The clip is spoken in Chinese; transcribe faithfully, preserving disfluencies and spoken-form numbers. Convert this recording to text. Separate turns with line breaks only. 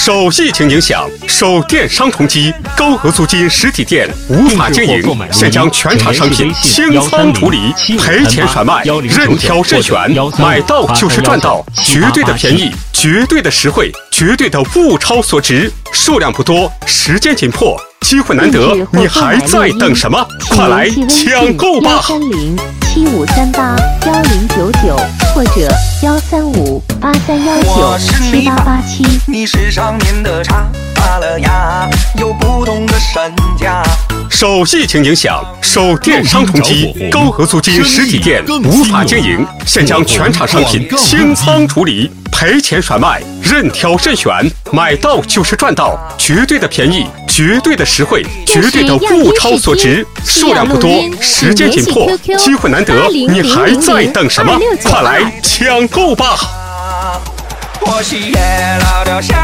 受疫情影响，受电商冲击，高额租金实体店无法经营，现将全场商品清仓处理，赔钱甩卖，任挑任选，买到就是赚到，绝对的便宜，绝对的实惠，绝对的物超所值。数量不多，时间紧迫，机会难得，你还在等什么？快来抢购吧！
三零七五三八幺零九九或者幺三五八三幺九七八八七。
你是上面的茶，发了芽，有不同的身价。
受疫情影响，受电商冲击，高额租金实体店无法经营，现将全场商品清仓处理，赔钱甩卖，任挑任选，买到就是赚到，绝对的便宜，绝对的实惠，绝对的物超所值。数量不多，时间紧迫，机会难得，你还在等什么？快来抢购吧！
我喜悦老掉下